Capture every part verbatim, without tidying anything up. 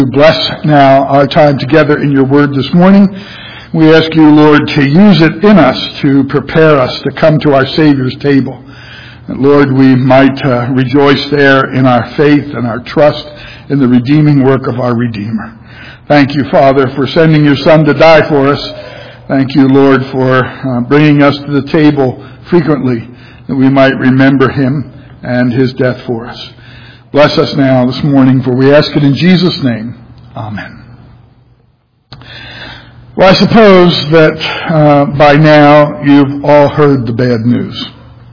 Bless now our time together in your word this morning. We ask you, Lord, to use it in us to prepare us to come to our Savior's table. That, Lord, we might uh, rejoice there in our faith and our trust in the redeeming work of our Redeemer. Thank you, Father, for sending your Son to die for us. Thank you, Lord, for uh, bringing us to the table frequently that we might remember him and his death for us. Bless us now this morning, for we ask it in Jesus' name. Amen. Well, I suppose that uh, by now you've all heard the bad news.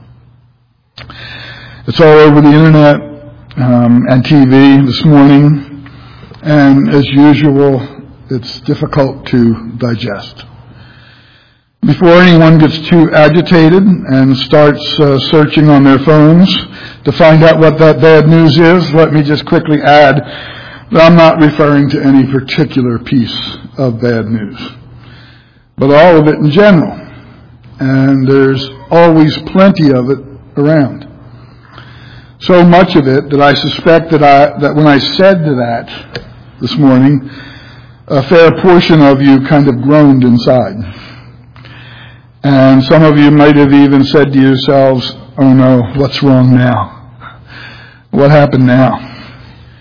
It's all over the internet um, and T V this morning, and as usual, it's difficult to digest. Before anyone gets too agitated and starts uh, searching on their phones to find out what that bad news is, let me just quickly add that I'm not referring to any particular piece of bad news, but all of it in general. And there's always plenty of it around. So much of it that I suspect that I that when I said to that this morning, a fair portion of you kind of groaned inside. And some of you might have even said to yourselves, oh no, what's wrong now? What happened now?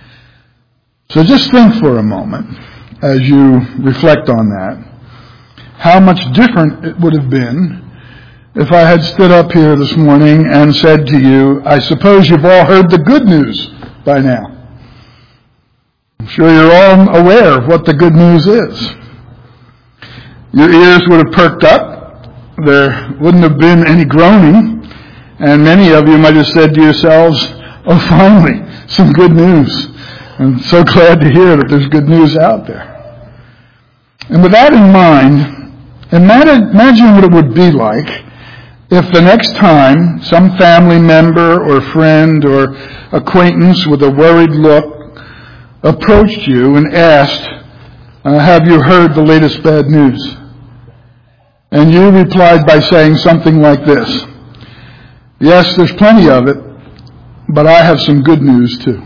So just think for a moment, as you reflect on that, how much different it would have been if I had stood up here this morning and said to you, I suppose you've all heard the good news by now. I'm sure you're all aware of what the good news is. Your ears would have perked up. There wouldn't have been any groaning, and many of you might have said to yourselves, oh, finally, some good news. I'm so glad to hear that there's good news out there. And with that in mind, imagine what it would be like if the next time some family member or friend or acquaintance with a worried look approached you and asked, uh, have you heard the latest bad news? And you replied by saying something like this, yes, there's plenty of it, but I have some good news too.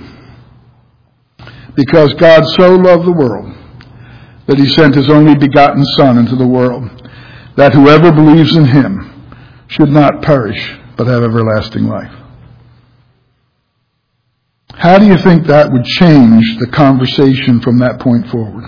Because God so loved the world that he sent his only begotten Son into the world, that whoever believes in him should not perish, but have everlasting life. How do you think that would change the conversation from that point forward?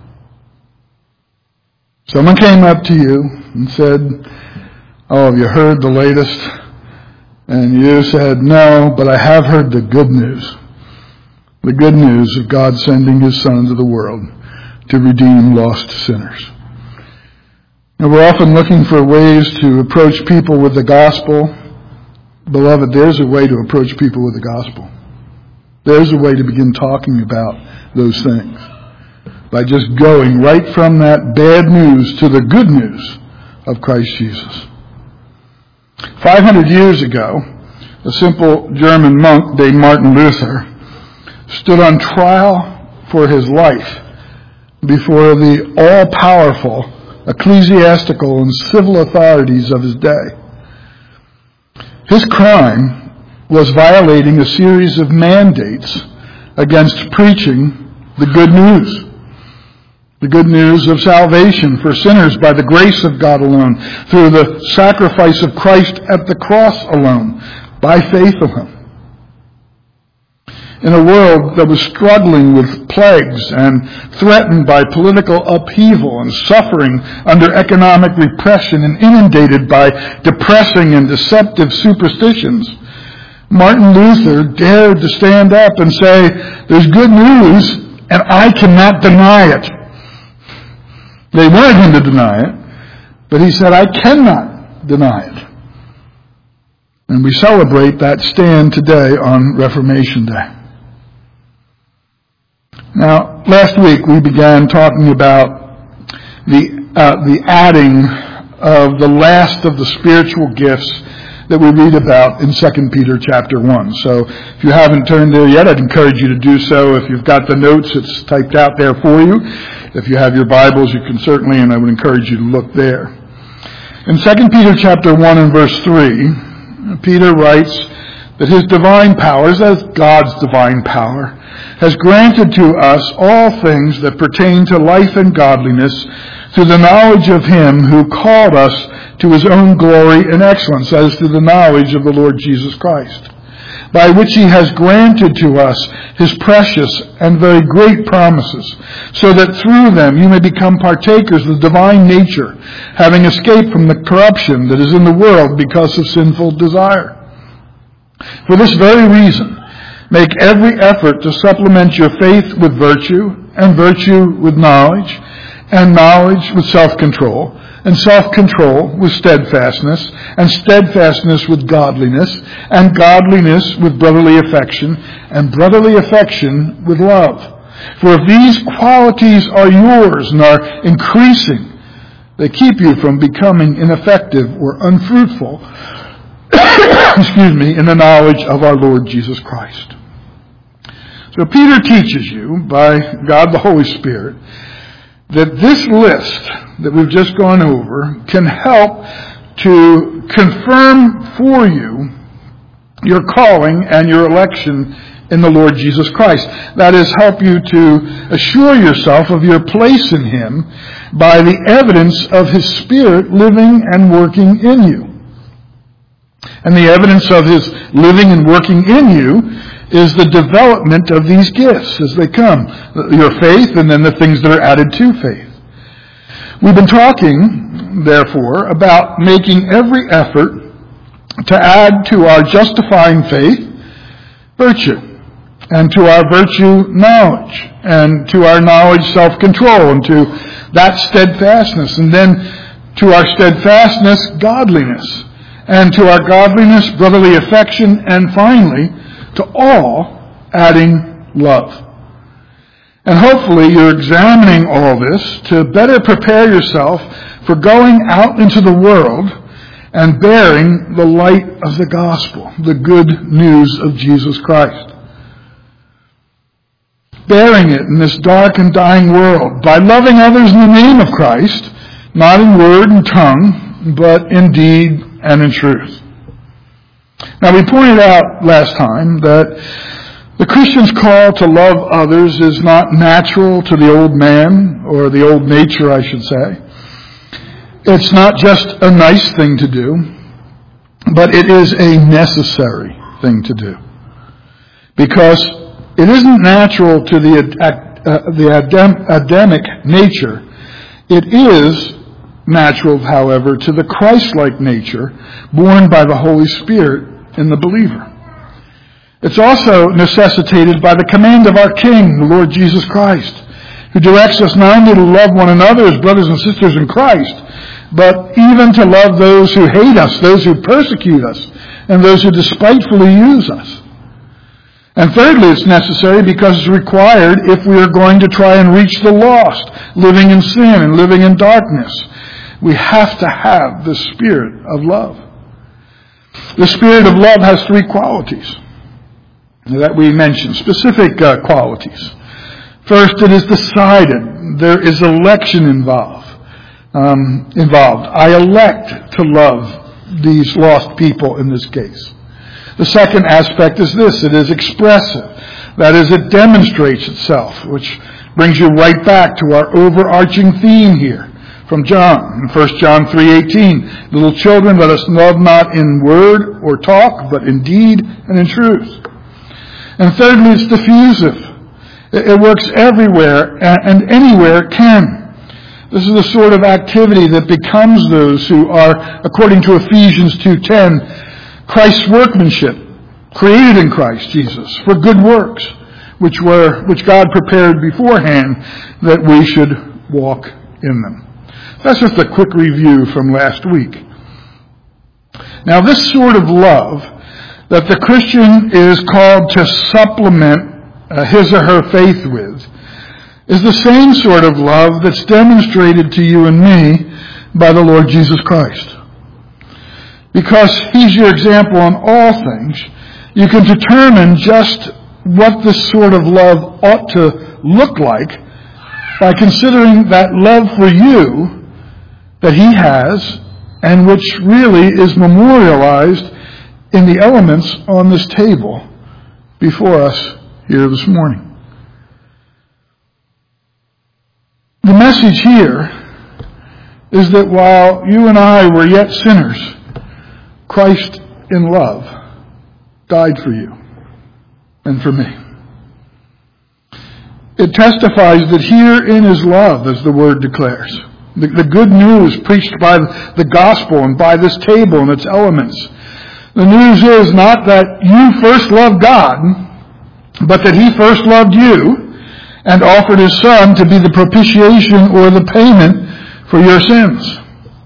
Someone came up to you and said, oh, have you heard the latest? And you said, no, but I have heard the good news. The good news of God sending his Son into the world to redeem lost sinners. And we're often looking for ways to approach people with the gospel. Beloved, there's a way to approach people with the gospel. There's a way to begin talking about those things. By just going right from that bad news to the good news of Christ Jesus. five hundred years ago, a simple German monk named Martin Luther stood on trial for his life before the all-powerful ecclesiastical and civil authorities of his day. His crime was violating a series of mandates against preaching the good news. The good news of salvation for sinners by the grace of God alone, through the sacrifice of Christ at the cross alone, by faith alone. In a world that was struggling with plagues and threatened by political upheaval and suffering under economic repression and inundated by depressing and deceptive superstitions, Martin Luther dared to stand up and say, there's good news and I cannot deny it. They wanted him to deny it, but he said, I cannot deny it. And we celebrate that stand today on Reformation Day. Now, last week we began talking about the uh, the adding of the last of the spiritual gifts that we read about in Second Peter chapter one. So if you haven't turned there yet, I'd encourage you to do so. If you've got the notes, it's typed out there for you. If you have your Bibles, you can certainly, and I would encourage you to look there. In Second Peter chapter one and verse three, Peter writes that his divine powers, as God's divine power, has granted to us all things that pertain to life and godliness through the knowledge of him who called us to his own glory and excellence, as to the knowledge of the Lord Jesus Christ, by which he has granted to us his precious and very great promises, so that through them you may become partakers of the divine nature, having escaped from the corruption that is in the world because of sinful desire. For this very reason, make every effort to supplement your faith with virtue, and virtue with knowledge, and knowledge with self-control, and self-control with steadfastness, and steadfastness with godliness, and godliness with brotherly affection, and brotherly affection with love. For if these qualities are yours and are increasing, they keep you from becoming ineffective or unfruitful excuse me, in the knowledge of our Lord Jesus Christ. So Peter teaches you, by God the Holy Spirit, that this list that we've just gone over can help to confirm for you your calling and your election in the Lord Jesus Christ. That is, help you to assure yourself of your place in him by the evidence of his Spirit living and working in you. And the evidence of his living and working in you is the development of these gifts as they come. Your faith, and then the things that are added to faith. We've been talking, therefore, about making every effort to add to our justifying faith virtue, and to our virtue knowledge, and to our knowledge self-control, and to that steadfastness, and then to our steadfastness godliness, and to our godliness brotherly affection, and finally to all adding love. And hopefully you're examining all this to better prepare yourself for going out into the world and bearing the light of the gospel, the good news of Jesus Christ. Bearing it in this dark and dying world by loving others in the name of Christ, not in word and tongue, but in deed and in truth. Now, we pointed out last time that the Christian's call to love others is not natural to the old man, or the old nature, I should say. It's not just a nice thing to do, but it is a necessary thing to do. Because it isn't natural to the, uh, the Adam, Adamic nature. It is natural, however, to the Christ-like nature born by the Holy Spirit in the believer. It's also necessitated by the command of our King, the Lord Jesus Christ, who directs us not only to love one another as brothers and sisters in Christ, but even to love those who hate us, those who persecute us, and those who despitefully use us. And thirdly, it's necessary because it's required if we are going to try and reach the lost, living in sin and living in darkness. We have to have the spirit of love. The spirit of love has three qualities that we mentioned, specific uh, qualities. First, it is decided. There is election involved. Um, involved. I elect to love these lost people in this case. The second aspect is this. It is expressive. That is, it demonstrates itself, which brings you right back to our overarching theme here from John. In First John three eighteen, little children, let us love not in word or talk, but in deed and in truth. And thirdly, it's diffusive. It works everywhere and anywhere it can. This is the sort of activity that becomes those who are, according to Ephesians two ten, Christ's workmanship, created in Christ Jesus for good works, which were which God prepared beforehand that we should walk in them. That's just a quick review from last week. Now, this sort of love that the Christian is called to supplement uh, his or her faith with is the same sort of love that's demonstrated to you and me by the Lord Jesus Christ. Because he's your example in all things, you can determine just what this sort of love ought to look like by considering that love for you that he has, and which really is memorialized in the elements on this table before us here this morning. The message here is that while you and I were yet sinners, Christ in love died for you and for me. It testifies that herein is love, as the word declares. The, the good news preached by the gospel and by this table and its elements. The news is not that you first loved God, but that He first loved you and offered His Son to be the propitiation or the payment for your sins.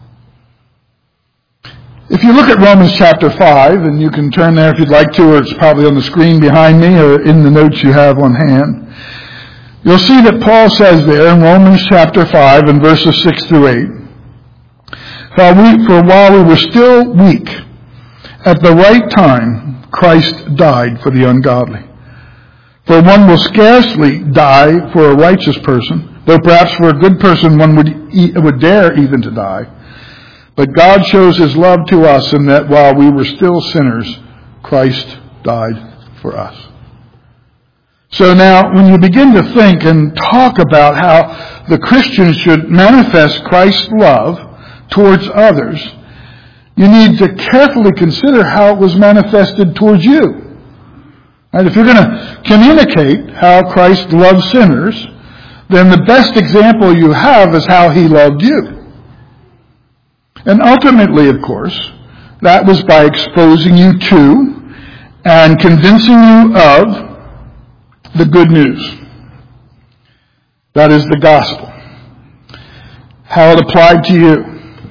If you look at Romans chapter five, and you can turn there if you'd like to, or it's probably on the screen behind me or in the notes you have on hand, you'll see that Paul says there in Romans chapter five and verses six through eight, For, we, for while we were still weak, at the right time Christ died for the ungodly. For one will scarcely die for a righteous person, though perhaps for a good person one would, would dare even to die. But God shows His love to us in that while we were still sinners, Christ died for us. So now, when you begin to think and talk about how the Christian should manifest Christ's love towards others, you need to carefully consider how it was manifested towards you. And if you're going to communicate how Christ loves sinners, then the best example you have is how He loved you. And ultimately, of course, that was by exposing you to and convincing you of the good news. That is the gospel. How it applied to you.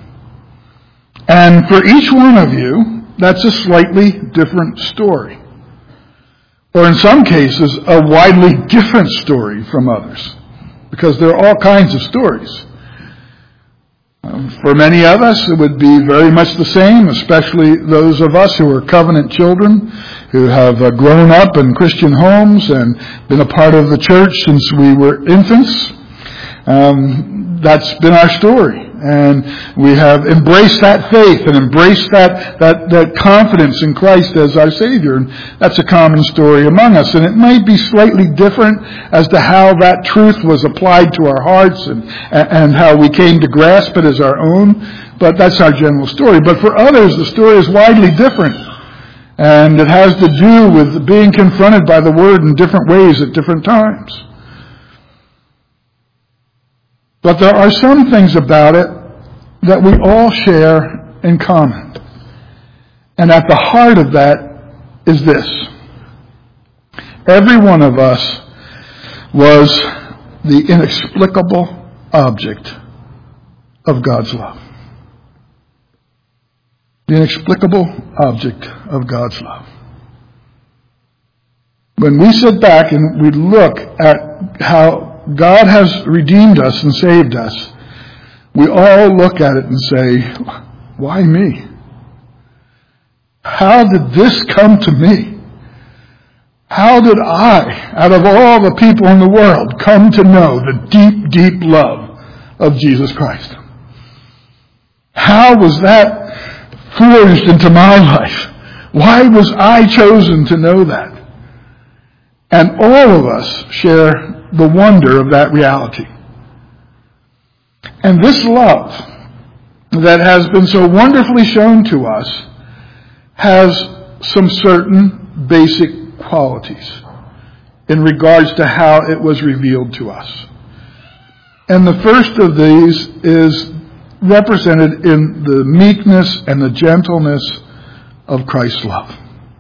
And for each one of you, that's a slightly different story. Or in some cases, a widely different story from others. Because there are all kinds of stories. Um, for many of us, it would be very much the same, especially those of us who are covenant children, who have uh, grown up in Christian homes and been a part of the church since we were infants. Um, that's been our story. And we have embraced that faith and embraced that, that, that confidence in Christ as our Savior. And that's a common story among us. And it might be slightly different as to how that truth was applied to our hearts and, and how we came to grasp it as our own. But that's our general story. But for others, the story is widely different. And it has to do with being confronted by the Word in different ways at different times. But there are some things about it that we all share in common. And at the heart of that is this. Every one of us was the inexplicable object of God's love. The inexplicable object of God's love. When we sit back and we look at how God has redeemed us and saved us, we all look at it and say, why me? How did this come to me? How did I, out of all the people in the world, come to know the deep, deep love of Jesus Christ? How was that forged into my life? Why was I chosen to know that? And all of us share the wonder of that reality. And this love that has been so wonderfully shown to us has some certain basic qualities in regards to how it was revealed to us. And the first of these is represented in the meekness and the gentleness of Christ's love.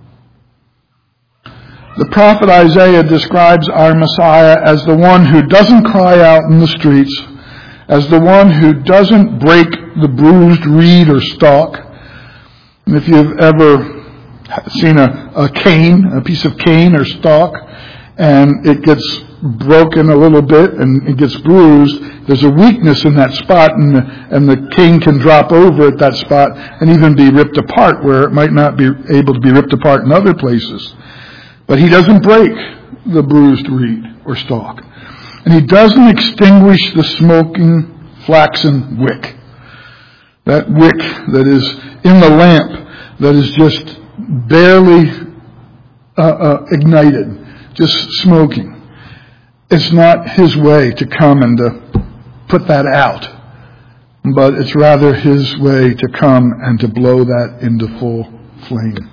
The prophet Isaiah describes our Messiah as the one who doesn't cry out in the streets, as the one who doesn't break the bruised reed or stalk. And if you've ever seen a, a cane, a piece of cane or stalk, and it gets broken a little bit and it gets bruised, there's a weakness in that spot, and the, and the cane can drop over at that spot and even be ripped apart where it might not be able to be ripped apart in other places. But he doesn't break the bruised reed or stalk. And he doesn't extinguish the smoking flaxen wick. That wick that is in the lamp that is just um, barely uh, uh, ignited, just smoking. It's not his way to come and to put that out, but it's rather his way to come and to blow that into full flame.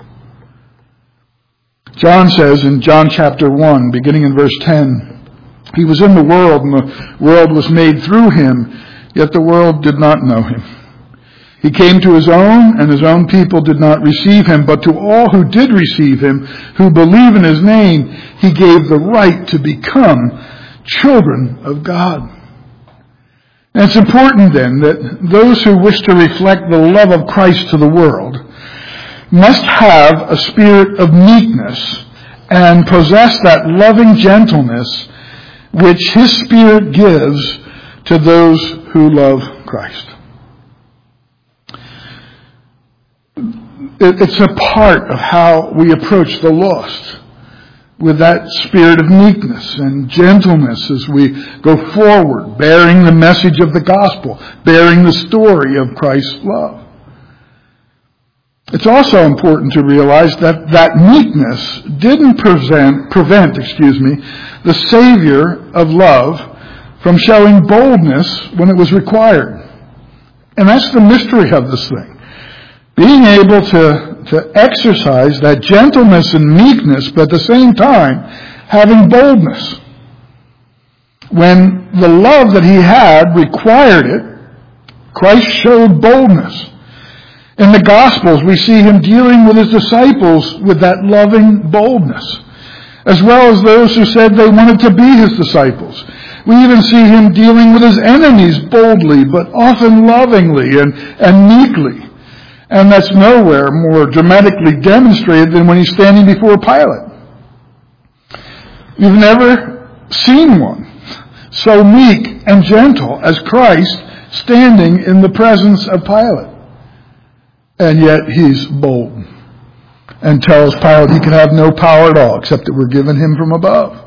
John says in John chapter one, beginning in verse ten, he was in the world, and the world was made through him, yet the world did not know him. He came to his own, and his own people did not receive him. But to all who did receive him, who believe in his name, he gave the right to become children of God. And it's important then that those who wish to reflect the love of Christ to the world must have a spirit of meekness and possess that loving gentleness which his Spirit gives to those who love Christ. It's a part of how we approach the lost, with that spirit of meekness and gentleness as we go forward, bearing the message of the gospel, bearing the story of Christ's love. It's also important to realize that that meekness didn't present, prevent, excuse me, the Savior of love from showing boldness when it was required. And that's the mystery of this thing. Being able to, to exercise that gentleness and meekness, but at the same time, having boldness. When the love that he had required it, Christ showed boldness. In the Gospels, we see him dealing with his disciples with that loving boldness, as well as those who said they wanted to be his disciples. We even see him dealing with his enemies boldly, but often lovingly and, and meekly. And that's nowhere more dramatically demonstrated than when he's standing before Pilate. You've never seen one so meek and gentle as Christ standing in the presence of Pilate. And yet he's bold and tells Pilate he can have no power at all except that we're given him from above.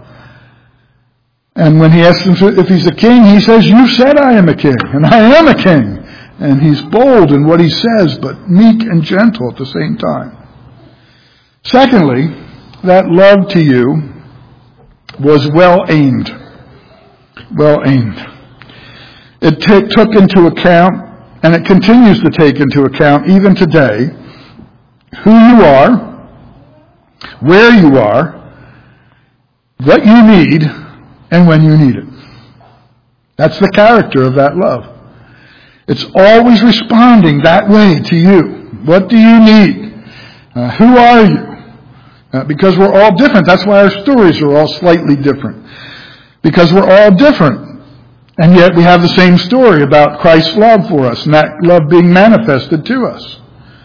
And when he asks him if he's a king, he says, "You said I am a king, and I am a king." And he's bold in what he says, but meek and gentle at the same time. Secondly, that love to you was well aimed. Well aimed. It t- took into account, and it continues to take into account even today, who you are, where you are, what you need, and when you need it. That's the character of that love. It's always responding that way to you. What do you need? Uh, who are you? Uh, because we're all different. That's why our stories are all slightly different. Because we're all different. And yet we have the same story about Christ's love for us and that love being manifested to us.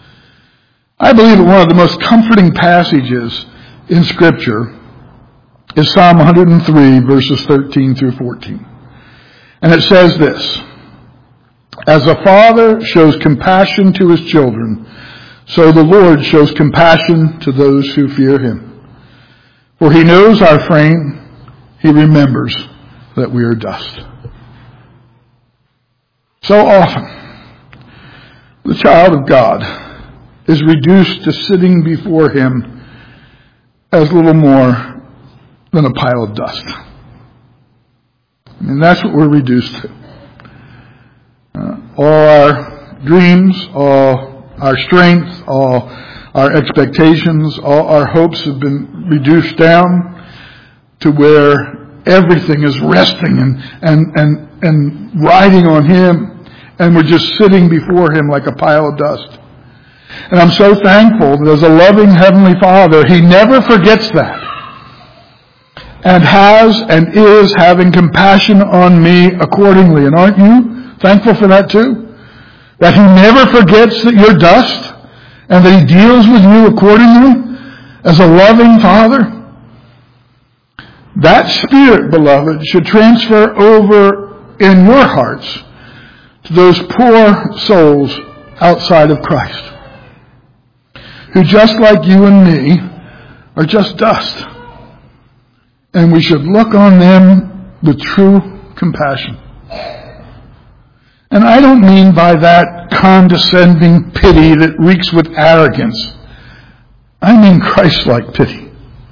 I believe that one of the most comforting passages in Scripture is Psalm one hundred three, verses thirteen through fourteen. And it says this: "As a father shows compassion to his children, so the Lord shows compassion to those who fear him. For he knows our frame, he remembers that we are dust." So often, the child of God is reduced to sitting before him as little more than a pile of dust. And that's what we're reduced to. Uh, all our dreams, all our strength, all our expectations, all our hopes have been reduced down to where everything is resting and, and, and, and riding on him, and we're just sitting before him like a pile of dust. And I'm so thankful that as a loving Heavenly Father, he never forgets that, and has and is having compassion on me accordingly. And aren't you thankful for that too? That he never forgets that you're dust, and that he deals with you accordingly as a loving Father? That spirit, beloved, should transfer over in your hearts to those poor souls outside of Christ, who just like you and me are just dust. And we should look on them with true compassion. And I don't mean by that condescending pity that reeks with arrogance. I mean Christ-like pity.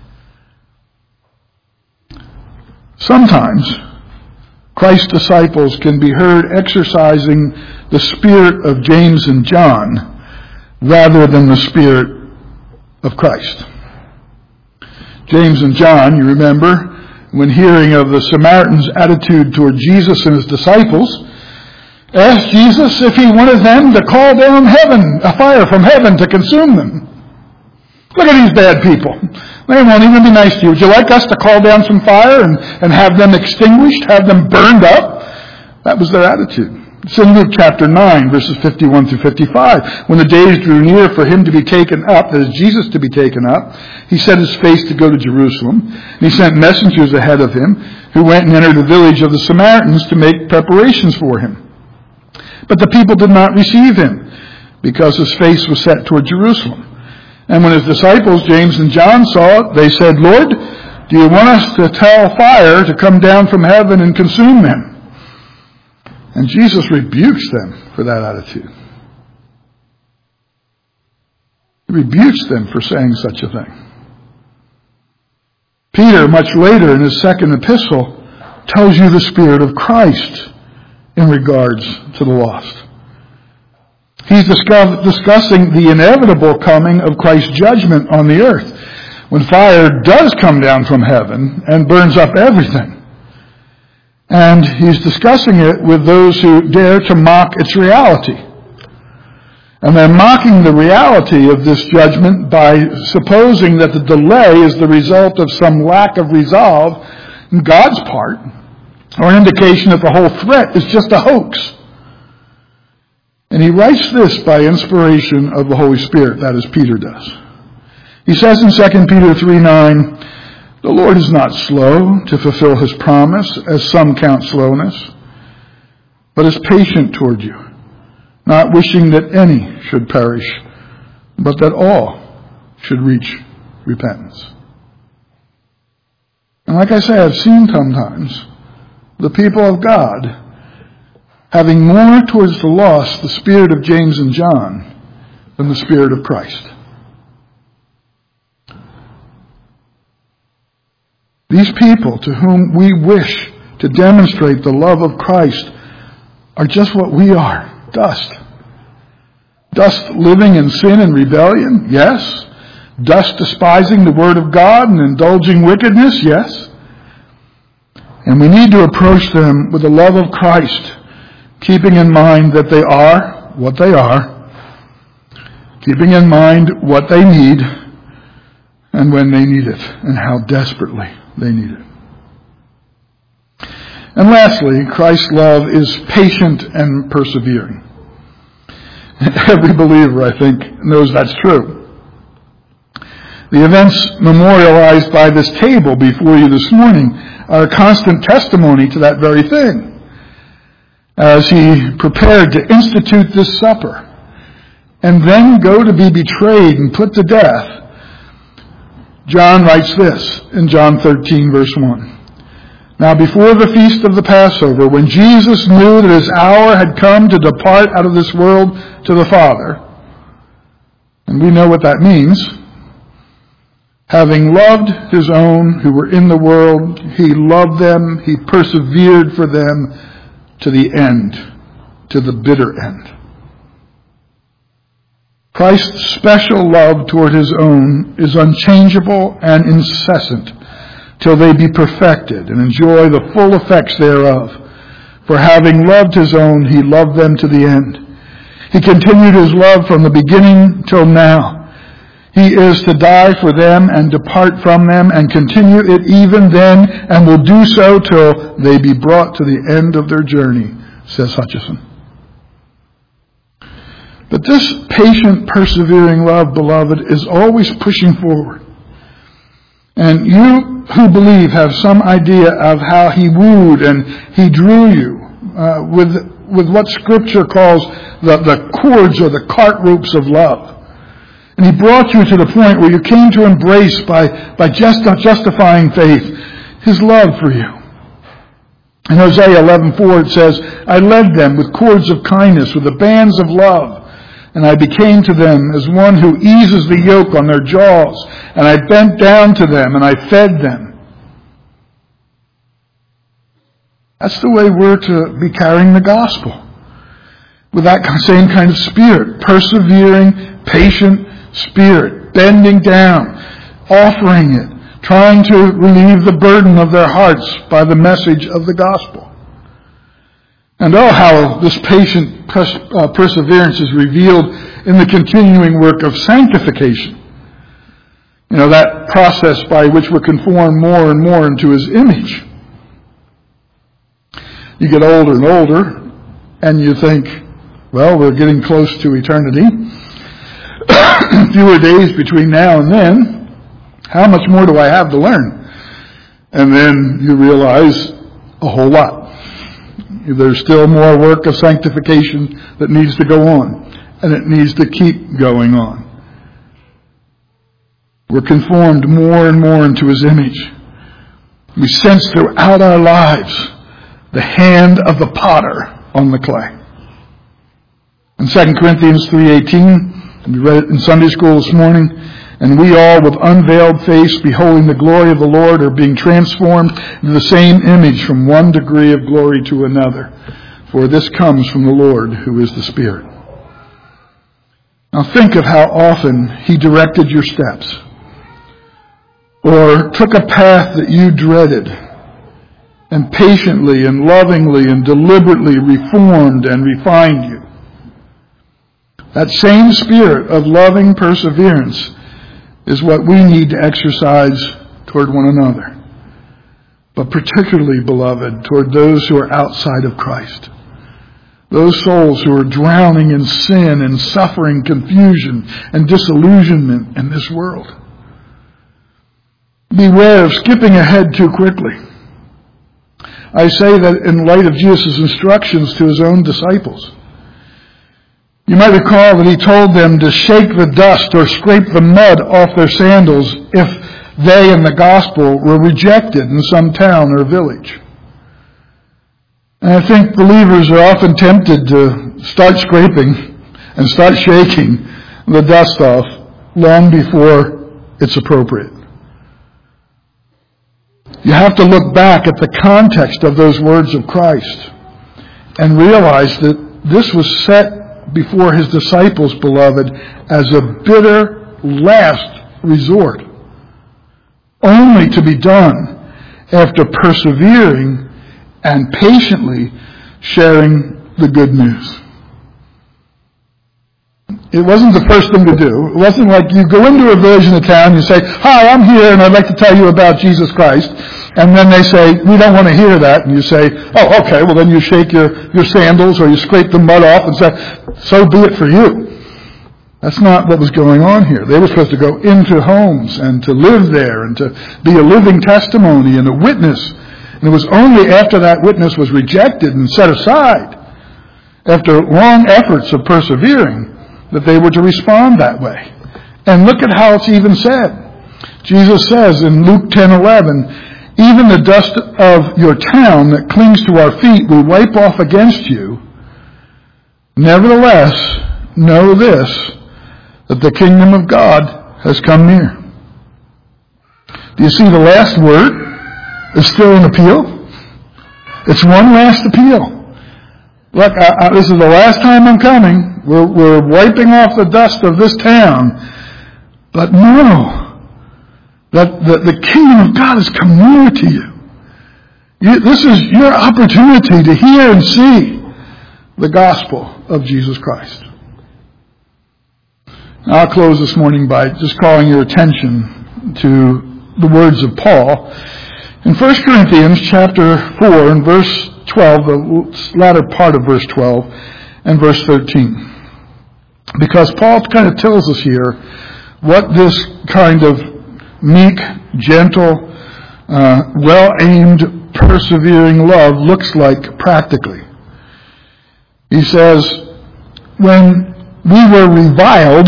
Sometimes Christ's disciples can be heard exercising the spirit of James and John rather than the spirit of Christ. James and John, you remember, when hearing of the Samaritan's attitude toward Jesus and his disciples, asked Jesus if he wanted them to call down heaven, a fire from heaven to consume them. Look at these bad people. They won't even be nice to you. Would you like us to call down some fire and, and have them extinguished, have them burned up? That was their attitude. It's in Luke chapter nine, verses fifty-one through fifty-five. When the days drew near for him to be taken up, that is Jesus to be taken up, he set his face to go to Jerusalem. And he sent messengers ahead of him who went and entered the village of the Samaritans to make preparations for him. But the people did not receive him because his face was set toward Jerusalem. And when his disciples, James and John, saw it, they said, Lord, do you want us to tell fire to come down from heaven and consume them? And Jesus rebukes them for that attitude. He rebukes them for saying such a thing. Peter, much later in his second epistle, tells you the Spirit of Christ in regards to the lost. He's discuss- discussing the inevitable coming of Christ's judgment on the earth, when fire does come down from heaven and burns up everything. And he's discussing it with those who dare to mock its reality. And they're mocking the reality of this judgment by supposing that the delay is the result of some lack of resolve on God's part, or an indication that the whole threat is just a hoax. And he writes this by inspiration of the Holy Spirit, that is, Peter does. He says in Second Peter three nine, the Lord is not slow to fulfill his promise, as some count slowness, but is patient toward you, not wishing that any should perish, but that all should reach repentance. And like I say, I've seen sometimes the people of God having more towards the lost the spirit of James and John than the spirit of Christ. These people to whom we wish to demonstrate the love of Christ are just what we are, dust. Dust living in sin and rebellion, yes. Dust despising the Word of God and indulging wickedness, yes. And we need to approach them with the love of Christ, keeping in mind that they are what they are, keeping in mind what they need and when they need it and how desperately they need it. And lastly, Christ's love is patient and persevering. Every believer, I think, knows that's true. The events memorialized by this table before you this morning are a constant testimony to that very thing. As he prepared to institute this supper and then go to be betrayed and put to death, John writes this in John thirteen, verse one. Now before the feast of the Passover, when Jesus knew that his hour had come to depart out of this world to the Father, and we know what that means, having loved his own who were in the world, he loved them, he persevered for them to the end, to the bitter end. Christ's special love toward his own is unchangeable and incessant till they be perfected and enjoy the full effects thereof. For having loved his own, he loved them to the end. He continued his love from the beginning till now. He is to die for them and depart from them and continue it even then, and will do so till they be brought to the end of their journey, says Hutcheson. But this patient, persevering love, beloved, is always pushing forward. And you who believe have some idea of how he wooed and he drew you uh, with with what Scripture calls the, the cords or the cart ropes of love. And he brought you to the point where you came to embrace by, by just, justifying faith his love for you. In Hosea eleven four it says, I led them with cords of kindness, with the bands of love. And I became to them as one who eases the yoke on their jaws. And I bent down to them and I fed them. That's the way we're to be carrying the gospel. With that same kind of spirit. Persevering, patient spirit. Bending down. Offering it. Trying to relieve the burden of their hearts by the message of the gospel. And oh, how this patient pers- uh, perseverance is revealed in the continuing work of sanctification. You know, that process by which we're conformed more and more into His image. You get older and older, and you think, well, we're getting close to eternity. Fewer days between now and then. How much more do I have to learn? And then you realize a whole lot. There's still more work of sanctification that needs to go on, and it needs to keep going on. We're conformed more and more into His image. We sense throughout our lives the hand of the potter on the clay. In Second Corinthians three eighteen, we read it in Sunday school this morning, and we all with unveiled face, beholding the glory of the Lord, are being transformed into the same image from one degree of glory to another. For this comes from the Lord, who is the Spirit. Now think of how often He directed your steps, or took a path that you dreaded, and patiently and lovingly and deliberately reformed and refined you. That same spirit of loving perseverance is what we need to exercise toward one another. But particularly, beloved, toward those who are outside of Christ. Those souls who are drowning in sin and suffering confusion and disillusionment in this world. Beware of skipping ahead too quickly. I say that in light of Jesus' instructions to His own disciples. You might recall that He told them to shake the dust or scrape the mud off their sandals if they and the gospel were rejected in some town or village. And I think believers are often tempted to start scraping and start shaking the dust off long before it's appropriate. You have to look back at the context of those words of Christ and realize that this was set before His disciples, beloved, as a bitter last resort, only to be done after persevering and patiently sharing the good news. It wasn't the first thing to do. It wasn't like you go into a village in a town, you say, "Hi, I'm here and I'd like to tell you about Jesus Christ." And then they say, "We don't want to hear that." And you say, "Oh, okay, well then you shake your, your sandals or you scrape the mud off and say, 'So be it for you.'" That's not what was going on here. They were supposed to go into homes and to live there and to be a living testimony and a witness. And it was only after that witness was rejected and set aside, after long efforts of persevering, that they were to respond that way. And look at how it's even said. Jesus says in Luke ten eleven, "Even the dust of your town that clings to our feet we wipe off against you. Nevertheless, know this, that the kingdom of God has come near." Do you see the last word is still an appeal? It's one last appeal. Look, I, I, this is the last time I'm coming. We're, we're wiping off the dust of this town. But know that the, the kingdom of God has come near to you. you. This is your opportunity to hear and see the gospel of Jesus Christ. Now, I'll close this morning by just calling your attention to the words of Paul. In First Corinthians chapter four and verse twelve, the latter part of verse twelve and verse thirteen. Because Paul kind of tells us here what this kind of meek, gentle, uh, well-aimed, persevering love looks like practically. He says, when we were reviled,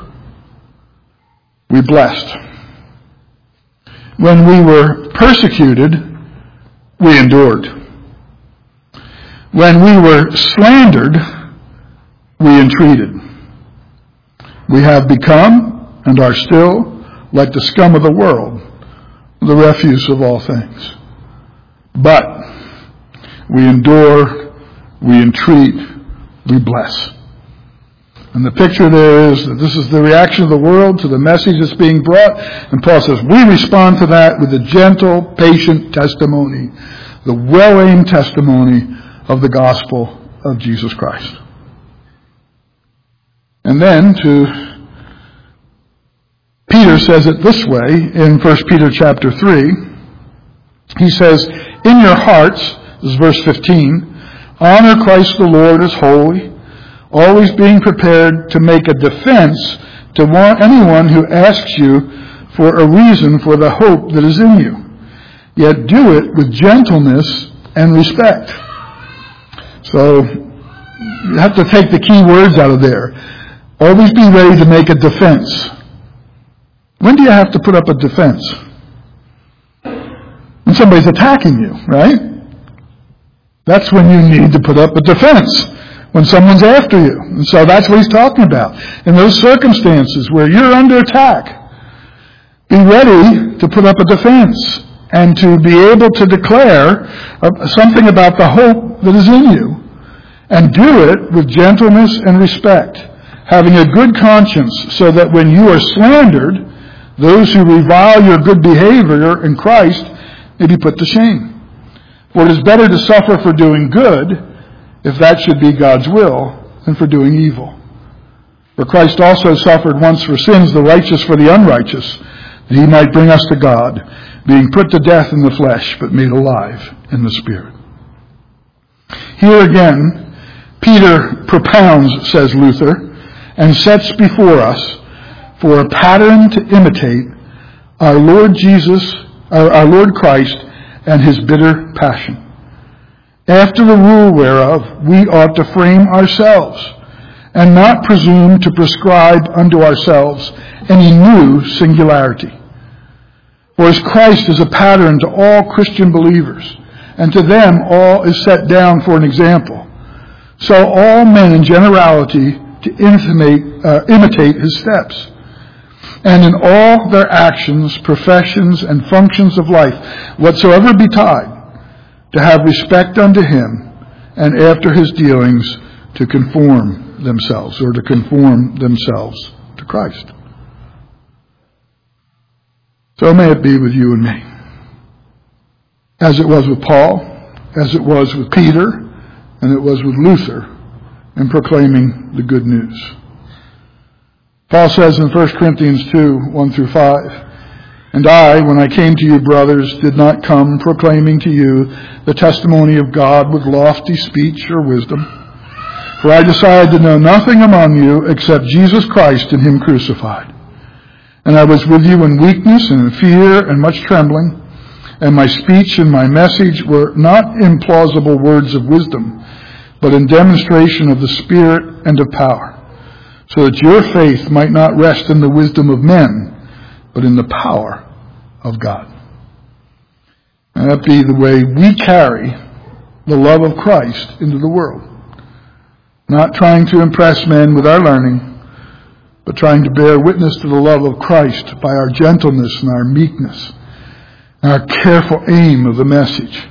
we blessed. When we were persecuted, we endured. When we were slandered, we entreated. We have become, and are still, like the scum of the world, the refuse of all things. But we endure, we entreat, we bless. And the picture there is that this is the reaction of the world to the message that's being brought. And Paul says, we respond to that with a gentle, patient testimony, the well-aimed testimony of the gospel of Jesus Christ. And then to Peter says it this way in First Peter chapter three. He says, in your hearts, this is verse fifteen, honor Christ the Lord as holy, always being prepared to make a defense to anyone who asks you for a reason for the hope that is in you. Yet do it with gentleness and respect. So you have to take the key words out of there. Always be ready to make a defense. When do you have to put up a defense? When somebody's attacking you, right? That's when you need to put up a defense. When someone's after you. And so that's what he's talking about. In those circumstances where you're under attack, be ready to put up a defense and to be able to declare something about the hope that is in you. And do it with gentleness and respect, having a good conscience, so that when you are slandered, those who revile your good behavior in Christ may be put to shame. For it is better to suffer for doing good, if that should be God's will, than for doing evil. For Christ also suffered once for sins, the righteous for the unrighteous, that he might bring us to God, being put to death in the flesh, but made alive in the Spirit. Here again, Peter propounds, says Luther, and sets before us for a pattern to imitate our Lord Jesus, our, our Lord Christ, and his bitter passion. After the rule whereof we ought to frame ourselves, and not presume to prescribe unto ourselves any new singularity. For as Christ is a pattern to all Christian believers, and to them all is set down for an example, so all men in generality to imitate, uh, imitate his steps. And in all their actions, professions, and functions of life, whatsoever betide, to have respect unto him, and after his dealings to conform themselves, or to conform themselves to Christ. So may it be with you and me. As it was with Paul, as it was with Peter, and it was with Luther in proclaiming the good news. Paul says in First Corinthians two, one through five, and I, when I came to you, brothers, did not come proclaiming to you the testimony of God with lofty speech or wisdom. For I decided to know nothing among you except Jesus Christ and him crucified. And I was with you in weakness and in fear and much trembling. And my speech and my message were not in plausible words of wisdom, but in demonstration of the Spirit and of power, so that your faith might not rest in the wisdom of men, but in the power of God. And that be the way we carry the love of Christ into the world. Not trying to impress men with our learning, but trying to bear witness to the love of Christ by our gentleness and our meekness and our careful aim of the message.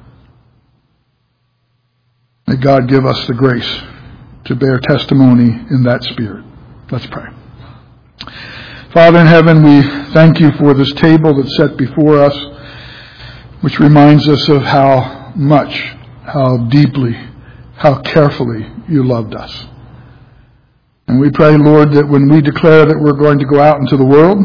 May God give us the grace to bear testimony in that spirit. Let's pray. Father in heaven, we thank you for this table that's set before us, which reminds us of how much, how deeply, how carefully you loved us. And we pray, Lord, that when we declare that we're going to go out into the world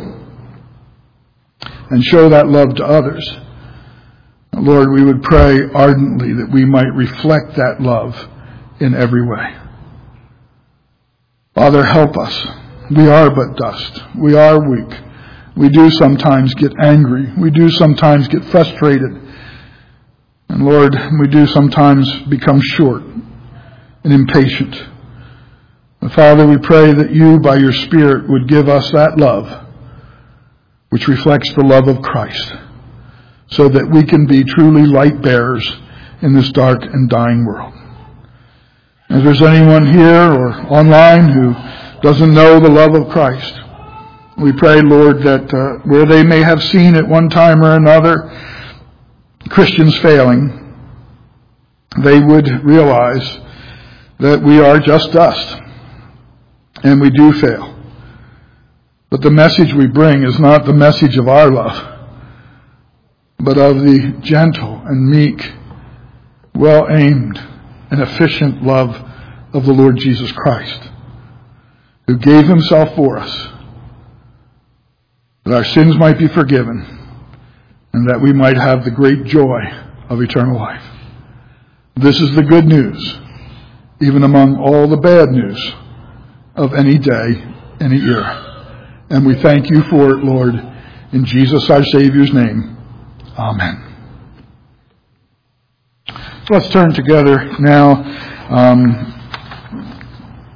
and show that love to others, Lord, we would pray ardently that we might reflect that love in every way. Father, help us. We are but dust. We are weak. We do sometimes get angry. We do sometimes get frustrated. And Lord, we do sometimes become short and impatient. But Father, we pray that you, by your Spirit, would give us that love, which reflects the love of Christ, so that we can be truly light bearers in this dark and dying world. If there's anyone here or online who doesn't know the love of Christ. We pray, Lord, that uh, where they may have seen at one time or another Christians failing, they would realize that we are just dust, and we do fail. But the message we bring is not the message of our love, but of the gentle and meek, well-aimed and efficient love of the Lord Jesus Christ, who gave himself for us, that our sins might be forgiven, and that we might have the great joy of eternal life. This is the good news, even among all the bad news of any day, any era. And we thank you for it, Lord, in Jesus our Savior's name. Amen. So let's turn together now um,